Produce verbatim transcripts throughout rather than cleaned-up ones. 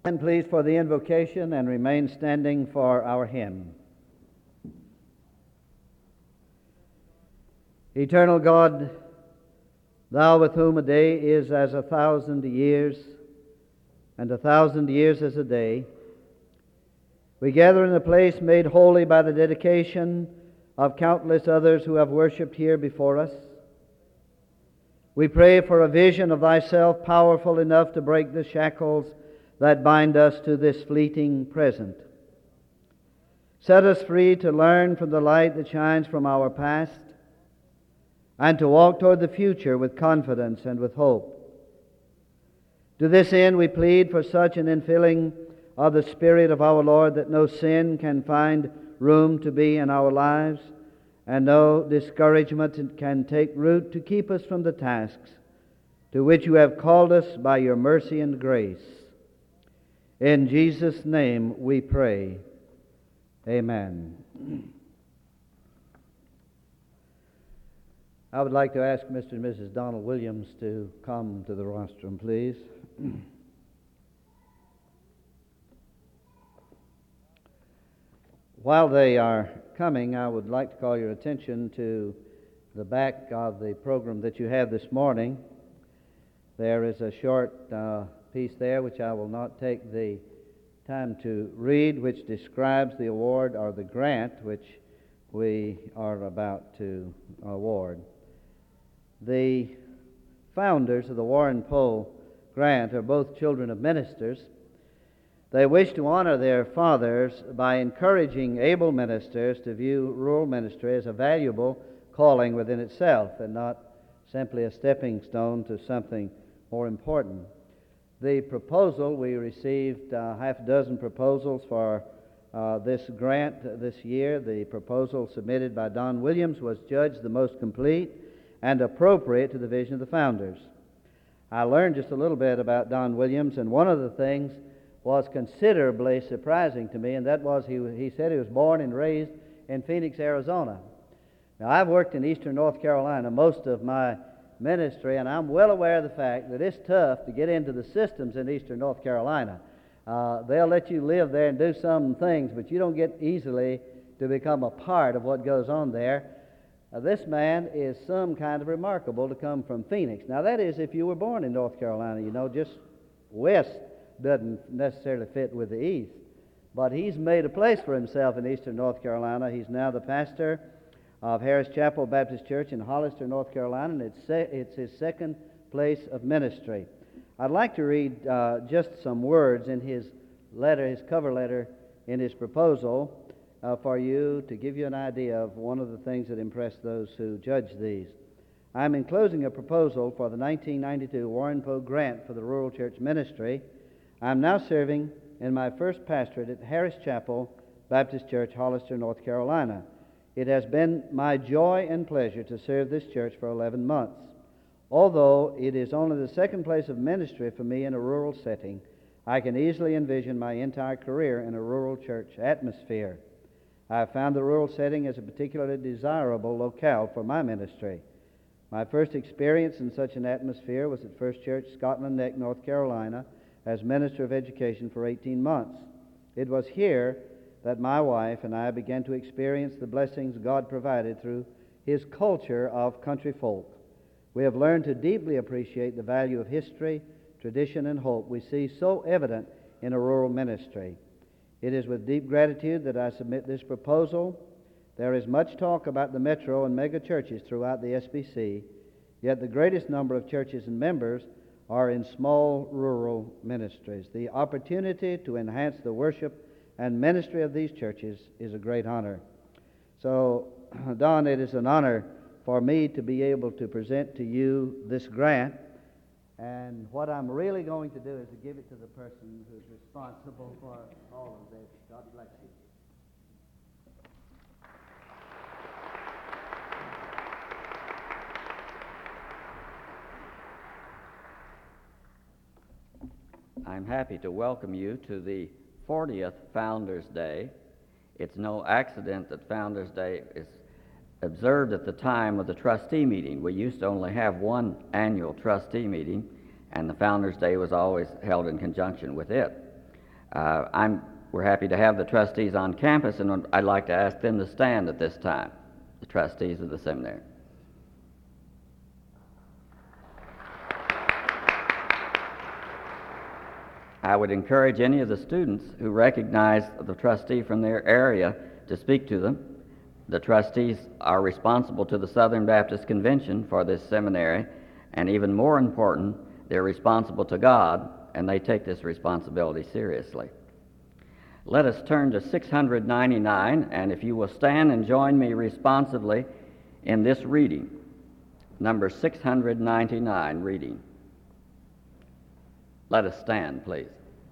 And please for the invocation and remain standing for our hymn. Eternal God, Thou with whom a day is as a thousand years, and a thousand years as a day, we gather in a place made holy by the dedication of countless others who have worshipped here before us. We pray for a vision of Thyself powerful enough to break the shackles that bind us to this fleeting present. Set us free to learn from the light that shines from our past and to walk toward the future with confidence and with hope. To this end, we plead for such an infilling of the Spirit of our Lord that no sin can find room to be in our lives, and no discouragement can take root to keep us from the tasks to which You have called us by Your mercy and grace. In Jesus' name we pray. Amen. I would like to ask Mister and Missus Donald Williams to come to the rostrum, please. While they are coming, I would like to call your attention to the back of the program that you have this morning. There is a short uh, piece there which I will not take the time to read, which describes the award or the grant which we are about to award. The founders of the Warren Poe Grant are both children of ministers. They wish to honor their fathers by encouraging able ministers to view rural ministry as a valuable calling within itself and not simply a stepping stone to something more important. The proposal, we received uh, half a dozen proposals for uh, this grant this year. The proposal submitted by Don Williams was judged the most complete and appropriate to the vision of the founders. I learned just a little bit about Don Williams, and one of the things was considerably surprising to me, and that was he, he said he was born and raised in Phoenix, Arizona. Now, I've worked in eastern North Carolina most of my ministry, and I'm well aware of the fact that it's tough to get into the systems in eastern North Carolina. Uh, they'll let you live there and do some things, but you don't get easily to become a part of what goes on there. Uh, this man is some kind of remarkable to come from Phoenix. Now, that is if you were born in North Carolina, you know, just west doesn't necessarily fit with the east. But he's made a place for himself in eastern North Carolina. He's now the pastor of Harris Chapel Baptist Church in Hollister, North Carolina, and it's, se- it's his second place of ministry. I'd like to read uh, just some words in his letter, his cover letter, in his proposal uh, for you to give you an idea of one of the things that impressed those who judge these. I'm enclosing a proposal for the nineteen ninety-two Warren Poe Grant for the Rural Church Ministry. I'm now serving in my first pastorate at Harris Chapel Baptist Church, Hollister, North Carolina. It has been my joy and pleasure to serve this church for eleven months. Although it is only the second place of ministry for me in a rural setting, I can easily envision my entire career in a rural church atmosphere. I have found the rural setting as a particularly desirable locale for my ministry. My first experience in such an atmosphere was at First Church, Scotland Neck, North Carolina, as Minister of Education for eighteen months. It was here that my wife and I began to experience the blessings God provided through His culture of country folk. We have learned to deeply appreciate the value of history, tradition, and hope we see so evident in a rural ministry. It is with deep gratitude that I submit this proposal. There is much talk about the metro and mega churches throughout the S B C, yet the greatest number of churches and members are in small rural ministries. The opportunity to enhance the worship and ministry of these churches is a great honor. So, Don, it is an honor for me to be able to present to you this grant. And what I'm really going to do is to give it to the person who's responsible for all of this. God bless you. I'm happy to welcome you to the fortieth Founders Day. It's no accident that Founders Day is observed at the time of the trustee meeting. We used to only have one annual trustee meeting, and the Founders Day was always held in conjunction with it. Uh, I'm, we're happy to have the trustees on campus, and I'd like to ask them to stand at this time, the trustees of the seminary. I would encourage any of the students who recognize the trustee from their area to speak to them. The trustees are responsible to the Southern Baptist Convention for this seminary, and even more important, they're responsible to God, and they take this responsibility seriously. Let us turn to six hundred ninety-nine, and if you will stand and join me responsively in this reading, number six hundred ninety-nine reading. Let us stand, please.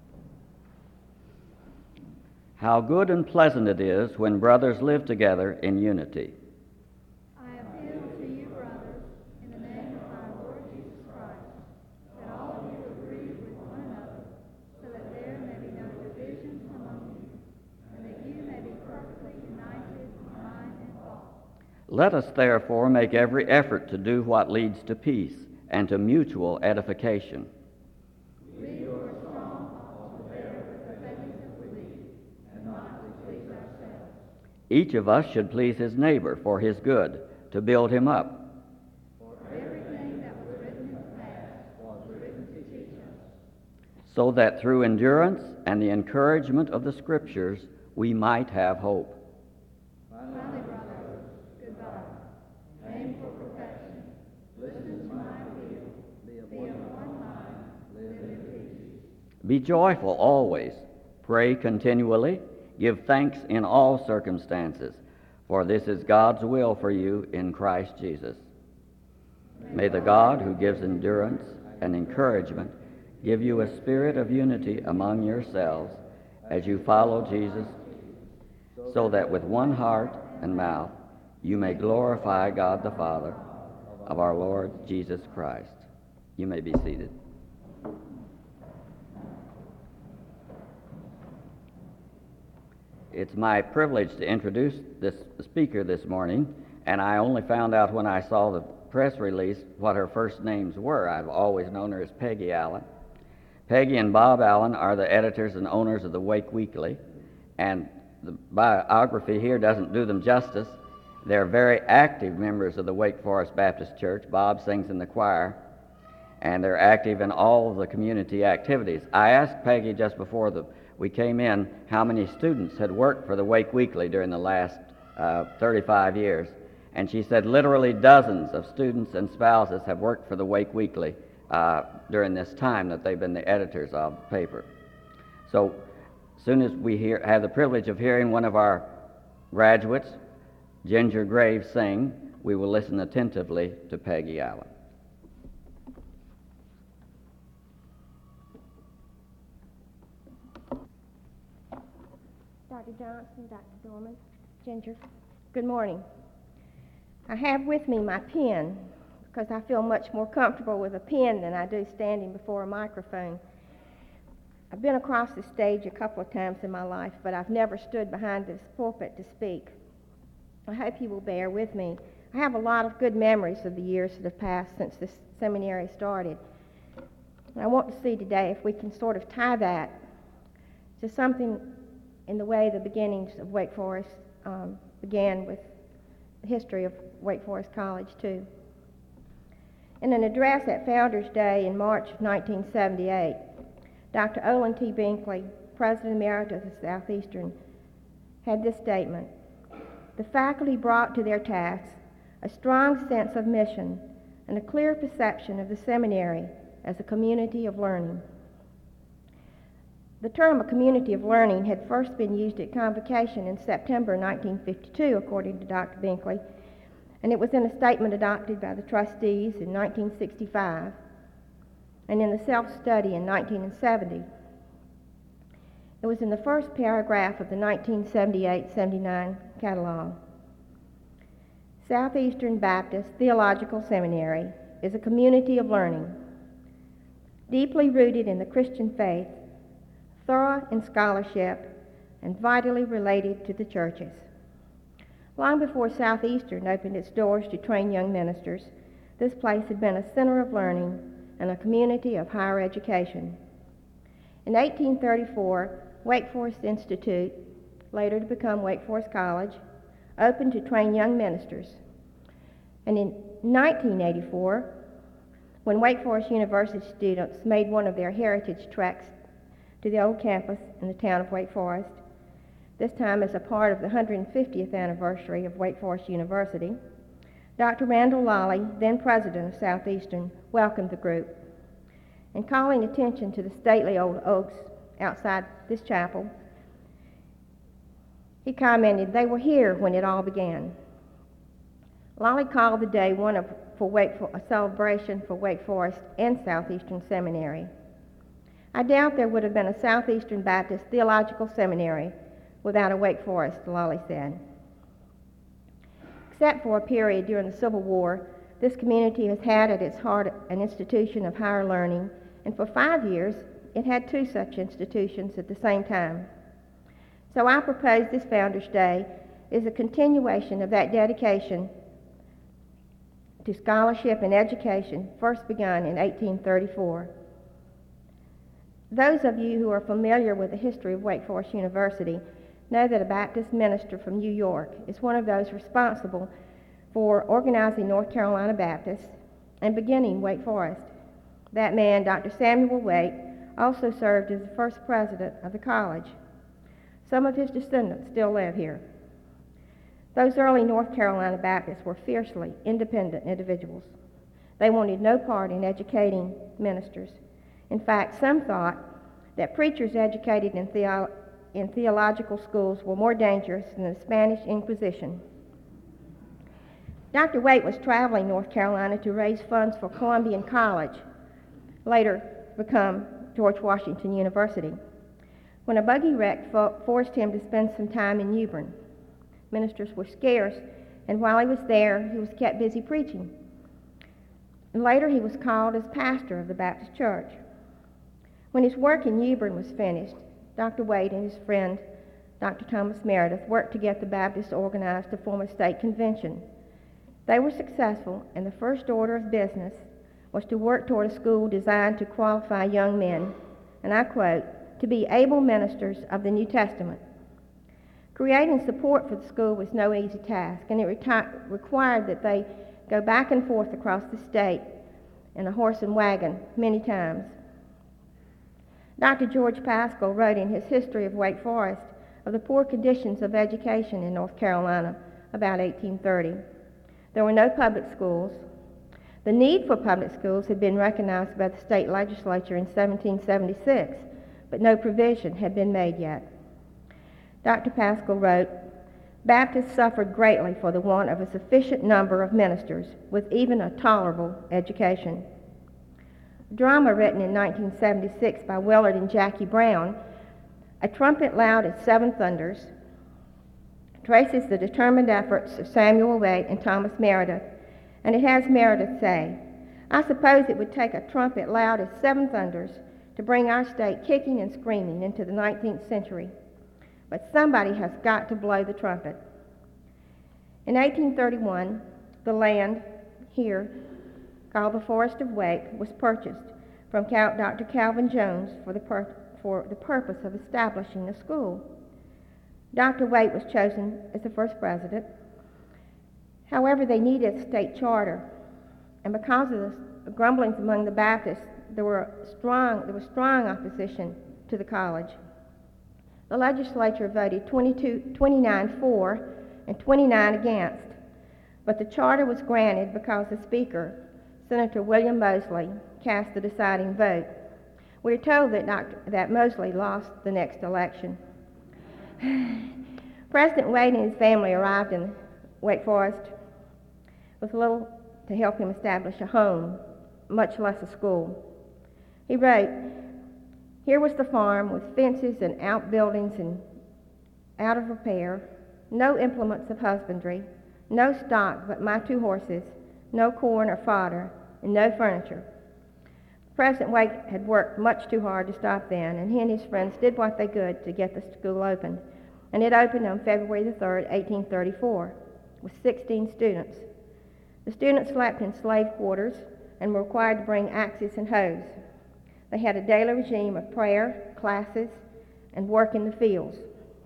How good and pleasant it is when brothers live together in unity. I appeal to you, brothers, in the name of our Lord Jesus Christ, that all of you agree with one another, so that there may be no divisions among you, and that you may be perfectly united in mind and thought. Let us therefore make every effort to do what leads to peace and to mutual edification. We who are strong ought to bear with the failings of belief, and not to please ourselves. Each of us should please his neighbor for his good, to build him up. For everything that was written in the past was written to teach us, So that through endurance and the encouragement of the Scriptures we might have hope. finally, brothers, goodbye. Aim for perfection. Listen to my appeal. Be of one mind. Live in peace. Be joyful always. Pray continually. Give thanks in all circumstances, for this is God's will for you in Christ Jesus. May the God who gives endurance and encouragement give you a spirit of unity among yourselves as you follow Jesus, so that with one heart and mouth you may glorify God the Father of our Lord Jesus Christ. You may be seated. It's my privilege to introduce this speaker this morning, and I only found out when I saw the press release what her first names were. I've always known her as Peggy Allen. Peggy and Bob Allen are the editors and owners of the Wake Weekly, and the biography here doesn't do them justice. They're very active members of the Wake Forest Baptist Church. Bob sings in the choir, and they're active in all of the community activities. I asked Peggy just before the, we came in how many students had worked for the Wake Weekly during the last uh, thirty-five years, and she said literally dozens of students and spouses have worked for the Wake Weekly uh, during this time that they've been the editors of the paper. So as soon as we hear, have the privilege of hearing one of our graduates, Ginger Graves, sing, we will listen attentively to Peggy Allen. Doctor Johnson, Doctor Dorman, Ginger, good morning. I have with me my pen because I feel much more comfortable with a pen than I do standing before a microphone. I've been across the stage a couple of times in my life, but I've never stood behind this pulpit to speak. I hope you will bear with me. I have a lot of good memories of the years that have passed since this seminary started. And I want to see today if we can sort of tie that to something in the way the beginnings of Wake Forest um, began with the history of Wake Forest College, too. In an address at Founders Day in March of nineteen seventy-eight, Doctor Olin T. Binkley, President Emeritus of Southeastern, had this statement: "The faculty brought to their tasks a strong sense of mission and a clear perception of the seminary as a community of learning." The term a community of learning had first been used at Convocation in September nineteen fifty-two, according to Doctor Binkley, and it was in a statement adopted by the trustees in nineteen sixty-five and in the self-study in nineteen seventy. It was in the first paragraph of the nineteen seventy-eight seventy-nine catalog. Southeastern Baptist Theological Seminary is a community of learning, deeply rooted in the Christian faith, thorough in scholarship, and vitally related to the churches. Long before Southeastern opened its doors to train young ministers, this place had been a center of learning and a community of higher education. In eighteen thirty-four, Wake Forest Institute, later to become Wake Forest College, opened to train young ministers. And in nineteen eighty-four, when Wake Forest University students made one of their heritage treks to the old campus in the town of Wake Forest, this time as a part of the one hundred fiftieth anniversary of Wake Forest University, Doctor Randall Lally, then president of Southeastern, welcomed the group. And calling attention to the stately old oaks outside this chapel, he commented, "They were here when it all began." Lally called the day one of for Wake for, a celebration for Wake Forest and Southeastern Seminary. I doubt there would have been a Southeastern Baptist Theological Seminary without a Wake Forest, Lally said. Except for a period during the Civil War, this community has had at its heart an institution of higher learning, and for five years it had two such institutions at the same time. So I propose this Founders Day is a continuation of that dedication to scholarship and education first begun in eighteen thirty-four. Those of you who are familiar with the history of Wake Forest University know that a Baptist minister from New York is one of those responsible for organizing North Carolina Baptists and beginning Wake Forest. That man, Doctor Samuel Waite, also served as the first president of the college. Some of his descendants still live here. Those early North Carolina Baptists were fiercely independent individuals. They wanted no part in educating ministers. In fact, some thought that preachers educated in, theo- in theological schools were more dangerous than the Spanish Inquisition. Doctor Waite was traveling North Carolina to raise funds for Columbian College, later become George Washington University, when a buggy wreck fo- forced him to spend some time in New Bern. Ministers were scarce, and while he was there, he was kept busy preaching. And later he was called as pastor of the Baptist Church. When his work in New Bern was finished, Doctor Waite and his friend, Doctor Thomas Meredith, worked to get the Baptists organized to form a state convention. They were successful, and the first order of business was to work toward a school designed to qualify young men, and I quote, to be able ministers of the New Testament. Creating support for the school was no easy task, and it reti- required that they go back and forth across the state in a horse and wagon many times. Doctor George Pascal wrote in his History of Wake Forest of the poor conditions of education in North Carolina about eighteen thirty. There were no public schools. The need for public schools had been recognized by the state legislature in seventeen seventy-six, but no provision had been made yet. Doctor Pascal wrote, "Baptists suffered greatly for the want of a sufficient number of ministers with even a tolerable education." A drama written in nineteen seventy-six by Willard and Jackie Brown, A Trumpet Loud as Seven Thunders, traces the determined efforts of Samuel Waite and Thomas Meredith, and it has Meredith say, "I suppose it would take a trumpet loud as seven thunders to bring our state kicking and screaming into the nineteenth century, but somebody has got to blow the trumpet." In eighteen thirty-one, the land here, called the Forest of Wake, was purchased from Cal- Doctor Calvin Jones for the, pur- for the purpose of establishing a school. Doctor Waite was chosen as the first president. However, they needed a state charter, and because of the grumblings among the Baptists, there, were strong, there was strong opposition to the college. The legislature voted twenty-two, twenty-nine for and twenty-nine against, but the charter was granted because the speaker, Senator William Mosley, cast the deciding vote. We are told that, Doctor that Mosley lost the next election. President Waite and his family arrived in Wake Forest with little to help him establish a home, much less a school. He wrote, "Here was the farm with fences and outbuildings and out of repair, no implements of husbandry, no stock but my two horses, no corn or fodder, and no furniture." President Waite had worked much too hard to stop then, and he and his friends did what they could to get the school open. And it opened on February the third, eighteen thirty-four, with sixteen students. The students slept in slave quarters and were required to bring axes and hoes. They had a daily regime of prayer, classes, and work in the fields.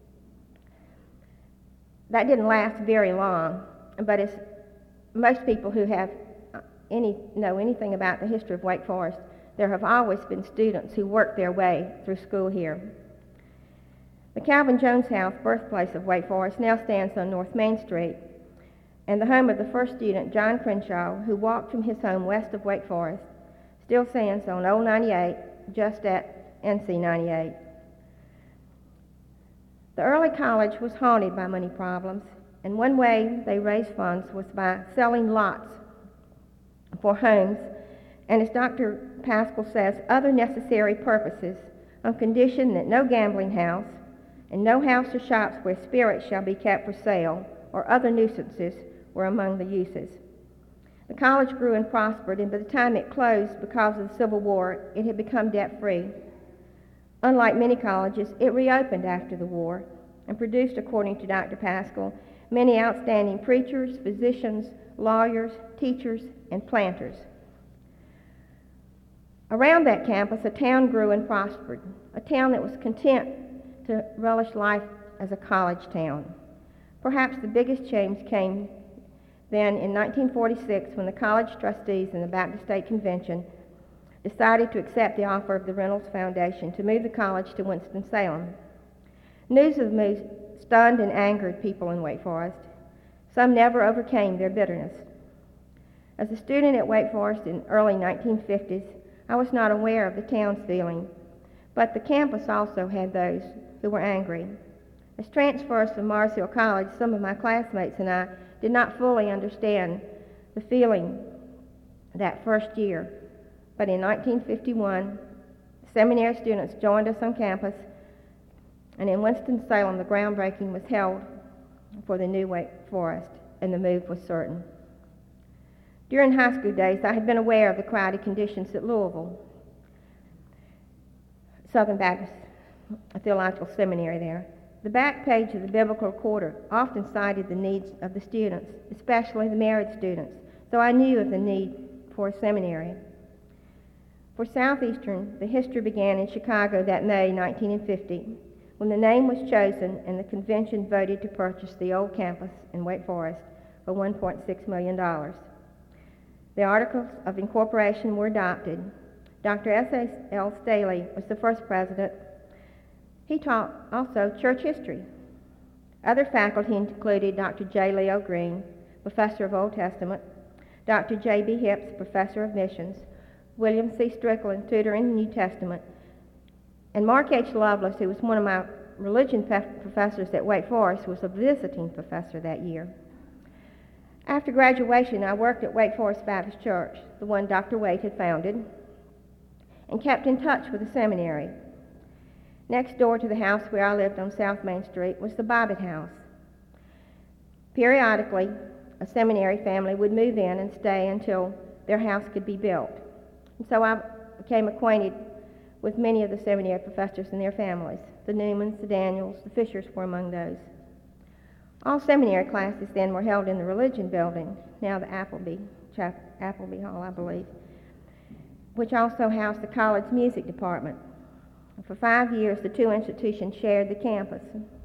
That didn't last very long, but as most people who have any know anything about the history of Wake Forest, there have always been students who worked their way through school here. The Calvin Jones House, birthplace of Wake Forest, now stands on North Main Street, and the home of the first student, John Crenshaw, who walked from his home west of Wake Forest, still stands on Old ninety-eight, just at N C ninety-eight. The early college was haunted by money problems, and one way they raised funds was by selling lots for homes, and as Doctor Paschal says, other necessary purposes, on condition that no gambling house and no house or shops where spirits shall be kept for sale or other nuisances were among the uses. The college grew and prospered, and by the time it closed because of the Civil War, it had become debt-free. Unlike many colleges, it reopened after the war and produced, according to Doctor Paschal, many outstanding preachers, physicians, lawyers, teachers, and planters. Around that campus, a town grew and prospered, a town that was content to relish life as a college town. Perhaps the biggest change came then in nineteen forty-six when the college trustees and the Baptist State Convention decided to accept the offer of the Reynolds Foundation to move the college to Winston-Salem. News of the move stunned and angered people in Wake Forest. Some never overcame their bitterness. As a student at Wake Forest in early nineteen fifties, I was not aware of the town's feeling, but the campus also had those who were angry. As transfers from Mars Hill College, some of my classmates and I did not fully understand the feeling that first year. But in nineteen fifty-one, seminary students joined us on campus, and in Winston-Salem, the groundbreaking was held for the new Wake Forest, and the move was certain. During high school days, I had been aware of the crowded conditions at Louisville, Southern Baptist Theological Seminary there. The back page of the Biblical Recorder often cited the needs of the students, especially the married students, so I knew of the need for a seminary. For Southeastern, the history began in Chicago that May nineteen fifty, when the name was chosen and the convention voted to purchase the old campus in Wake Forest for one point six million dollars. The Articles of Incorporation were adopted. Doctor S L Staley was the first president. He taught also church history. Other faculty included Doctor J. Leo Green, professor of Old Testament, Doctor J B Hipps, professor of missions, William C. Strickland, tutor in the New Testament, and Mark H. Lovelace, who was one of my religion professors at Wake Forest, was a visiting professor that year. After graduation, I worked at Wake Forest Baptist Church, the one Doctor Waite had founded, and kept in touch with the seminary. Next door to the house where I lived on South Main Street was the Bobbitt House. Periodically, a seminary family would move in and stay until their house could be built. And so I became acquainted with many of the seminary professors and their families. The Newmans, the Daniels, the Fishers were among those. All seminary classes then were held in the Religion Building, now the Appleby, Chap- Appleby Hall, I believe, which also housed the college music department. For five years, the two institutions shared the campus.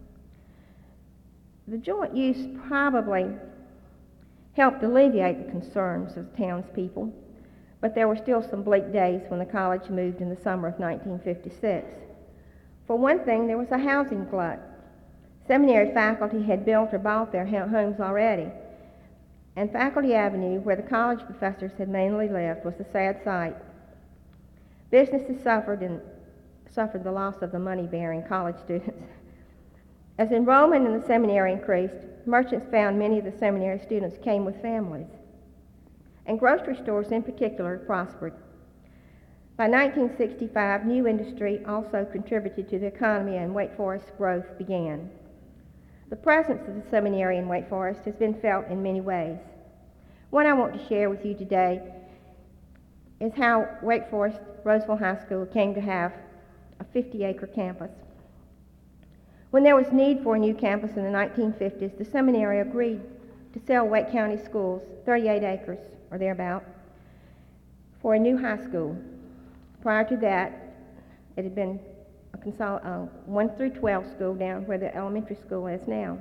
The joint use probably helped alleviate the concerns of the townspeople, but there were still some bleak days when the college moved in the summer of nineteen fifty-six. For one thing, there was a housing glut. Seminary faculty had built or bought their homes already, and Faculty Avenue, where the college professors had mainly lived, was a sad sight. Businesses suffered and suffered the loss of the money-bearing college students. As enrollment in the seminary increased, merchants found many of the seminary students came with families, and grocery stores in particular prospered. By nineteen sixty-five, new industry also contributed to the economy, and Wake Forest's growth began. The presence of the seminary in Wake Forest has been felt in many ways. One I want to share with you today is how Wake Forest Roseville High School came to have a fifty-acre campus. When there was need for a new campus in the nineteen fifties, the seminary agreed to sell Wake County Schools thirty-eight acres, or thereabout, for a new high school. Prior to that, it had been a consol- uh, one through twelve school down where the elementary school is now.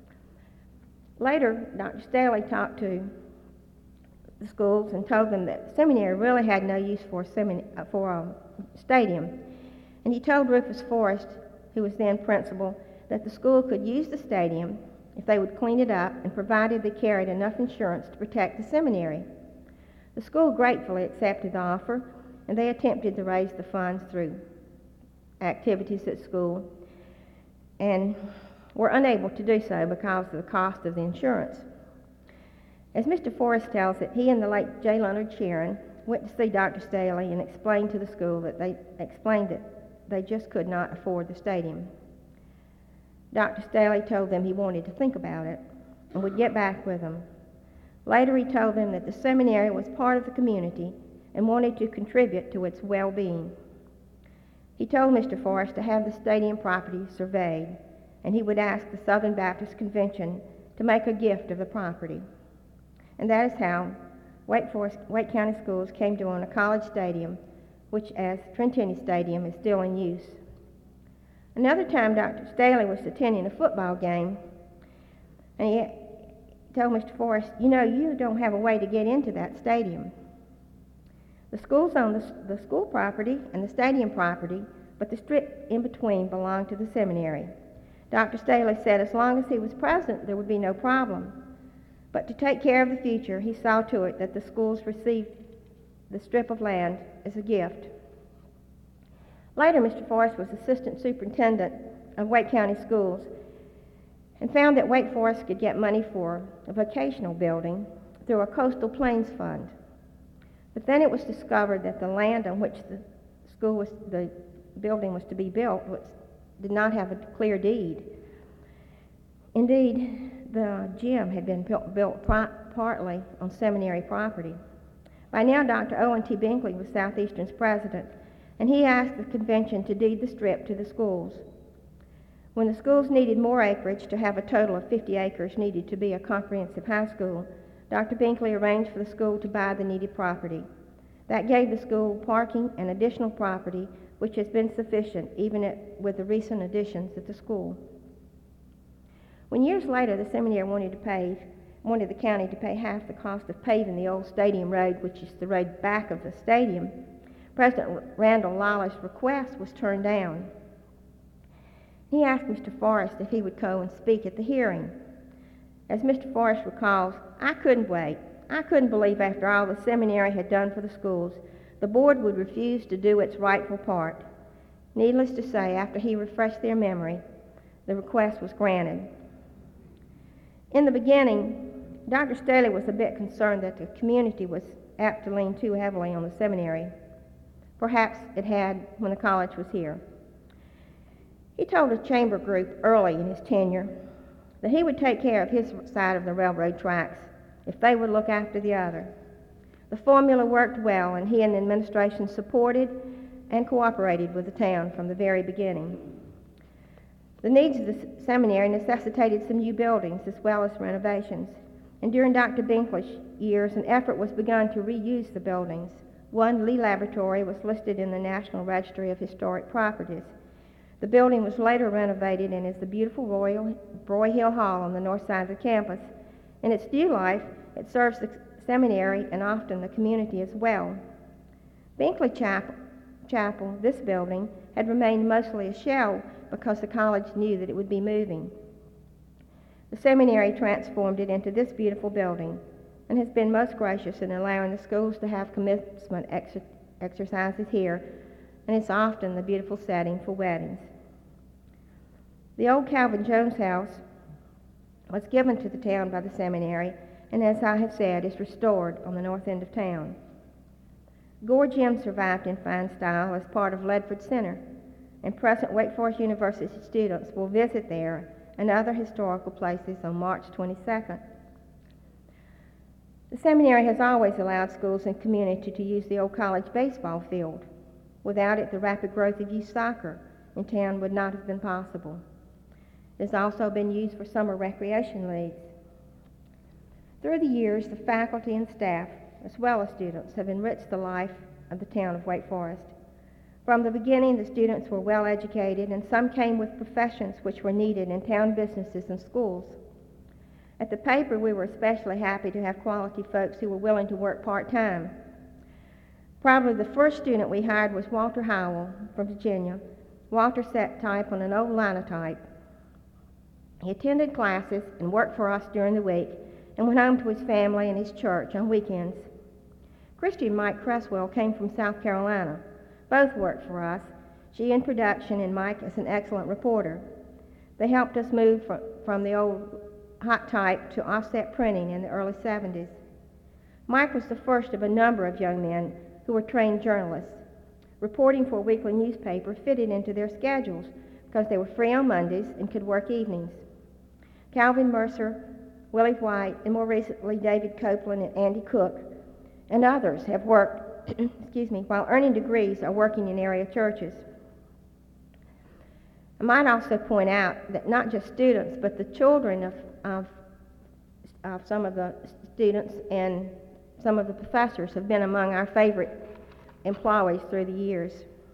Later, Doctor Staley talked to the schools and told them that seminary really had no use for a, semin- uh, for a stadium. And he told Rufus Forrest, who was then principal, that the school could use the stadium if they would clean it up and provided they carried enough insurance to protect the seminary. The school gratefully accepted the offer, and they attempted to raise the funds through activities at school and were unable to do so because of the cost of the insurance. As Mister Forrest tells it, he and the late J. Leonard Sharon went to see Doctor Staley and explained to the school that they explained that they just could not afford the stadium. Doctor Staley told them he wanted to think about it and would get back with them. Later he told them that the seminary was part of the community and wanted to contribute to its well-being. He told Mister Forrest to have the stadium property surveyed, and he would ask the Southern Baptist Convention to make a gift of the property. And that is how Wake Forest, Wake County Schools came to own a college stadium, which as Trentini Stadium is still in use. Another time Doctor Staley was attending a football game, and he told Mister Forrest, you know, you don't have a way to get into that stadium. The schools own the, the school property and the stadium property, but the strip in between belonged to the seminary. Doctor Staley said as long as he was present, there would be no problem. But to take care of the future, he saw to it that the schools received the strip of land as a gift. Later, Mister Forrest was assistant superintendent of Wake County Schools and found that Wake Forest could get money for a vocational building through a coastal plains fund. But then it was discovered that the land on which the school was, the building was to be built was, did not have a clear deed. Indeed, the gym had been built, built pri- partly on seminary property. By now, Doctor Owen T. Binkley was Southeastern's president, and he asked the convention to deed the strip to the schools. When the schools needed more acreage to have a total of fifty acres needed to be a comprehensive high school, Doctor Binkley arranged for the school to buy the needed property. That gave the school parking and additional property, which has been sufficient even at, with the recent additions at the school. When years later the seminary wanted to pave, wanted the county to pay half the cost of paving the old stadium road, which is the road back of the stadium, President Randall Lawler's request was turned down. He asked Mister Forrest if he would go and speak at the hearing. As Mister Forrest recalls, I couldn't wait. I couldn't believe after all the seminary had done for the schools, the board would refuse to do its rightful part. Needless to say, after he refreshed their memory, the request was granted. In the beginning, Doctor Staley was a bit concerned that the community was apt to lean too heavily on the seminary. Perhaps it had when the college was here. He told the chamber group early in his tenure that he would take care of his side of the railroad tracks if they would look after the other. The formula worked well, and he and the administration supported and cooperated with the town from the very beginning. The needs of the seminary necessitated some new buildings as well as renovations, and during Doctor Binkley's years, an effort was begun to reuse the buildings. One, Lee Laboratory, was listed in the National Registry of Historic Properties. The building was later renovated and is the beautiful Royal, Roy Hill Hall on the north side of the campus. In its new life, it serves the seminary and often the community as well. Binkley Chapel, Chapel, this building, had remained mostly a shell because the college knew that it would be moving. The seminary transformed it into this beautiful building and has been most gracious in allowing the schools to have commencement ex- exercises here, and it's often the beautiful setting for weddings. The old Calvin Jones house was given to the town by the seminary, and as I have said, is restored on the north end of town. Gore Gym survived in fine style as part of Ledford Center, and present Wake Forest University students will visit there and other historical places on March twenty-second. The seminary has always allowed schools and community to use the old college baseball field. Without it, the rapid growth of youth soccer in town would not have been possible. It has also been used for summer recreation leagues. Through the years, the faculty and staff, as well as students, have enriched the life of the town of Wake Forest. From the beginning, the students were well educated, and some came with professions which were needed in town businesses and schools. At the paper, we were especially happy to have quality folks who were willing to work part-time. Probably the first student we hired was Walter Howell from Virginia. Walter set type on an old linotype. He attended classes and worked for us during the week and went home to his family and his church on weekends. Christy and Mike Cresswell came from South Carolina. Both worked for us, she in production and Mike as an excellent reporter. They helped us move from, from the old hot type to offset printing in the early seventies. Mike was the first of a number of young men who were trained journalists. Reporting for a weekly newspaper fitted into their schedules because they were free on Mondays and could work evenings. Calvin Mercer, Willie White, and more recently David Copeland and Andy Cook, and others have worked, excuse me, while earning degrees or working in area churches. I might also point out that not just students, but the children of, of, of some of the students and some of the professors have been among our favorite employees through the years.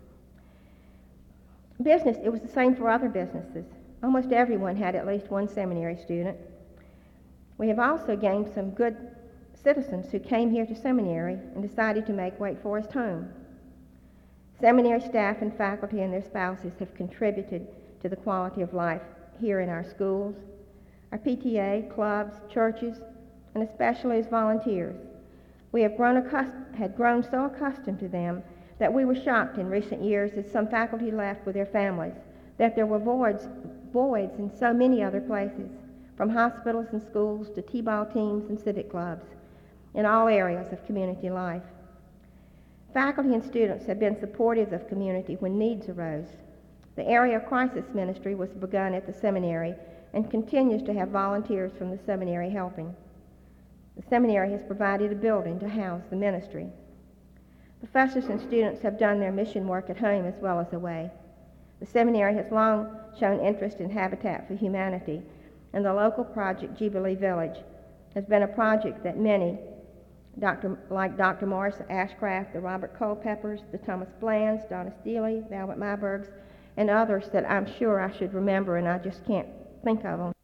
Business, it was the same for other businesses. Almost everyone had at least one seminary student. We have also gained some good citizens who came here to seminary and decided to make Wake Forest home. Seminary staff and faculty and their spouses have contributed to the quality of life here in our schools, our P T A, clubs, churches, and especially as volunteers. We have grown accust- had grown so accustomed to them that we were shocked in recent years as some faculty left with their families, that there were voids, voids in so many other places, from hospitals and schools to T-ball teams and civic clubs, in all areas of community life. Faculty and students have been supportive of community when needs arose. The area crisis ministry was begun at the seminary and continues to have volunteers from the seminary helping. The seminary has provided a building to house the ministry. Professors and students have done their mission work at home as well as away. The seminary has long shown interest in Habitat for Humanity, and the local project, Jubilee Village, has been a project that many, Doctor like Doctor Morris Ashcraft, the Robert Culpeppers, the Thomas Blands, Donna Steele, the Albert Mybergs, and others that I'm sure I should remember and I just can't think of them,